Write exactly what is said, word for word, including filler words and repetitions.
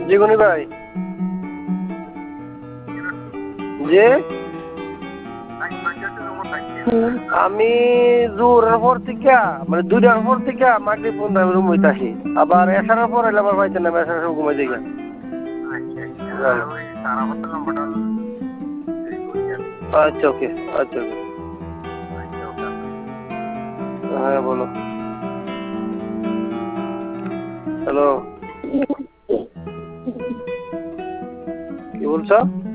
জীবনী ভাই যে আমি জোরের পর থেকে মানে দুইটার পর থেকে মাগরিব পর্যন্ত আমি রুম হইতাছি আবার এসার পর এলে আমার পাইতেন না এসার সময় ঘুমাই দিই আচ্ছা ওকে আচ্ছা ওকে হ্যাঁ বলো হ্যালো কি বলছো